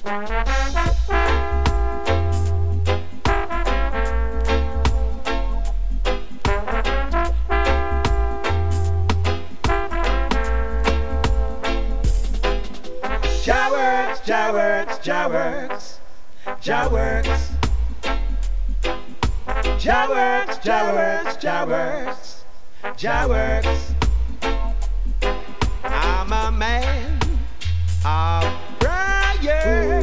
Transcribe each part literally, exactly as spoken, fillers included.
Jah works, Jah works, Jah works, Jah works. Jah works, Jah works, Jah works, Jah works. I'm a man of prayer.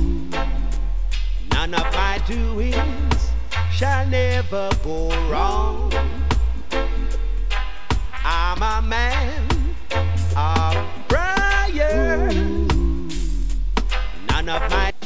None of my doings shall never go wrong. I'm a man of prayer. None of my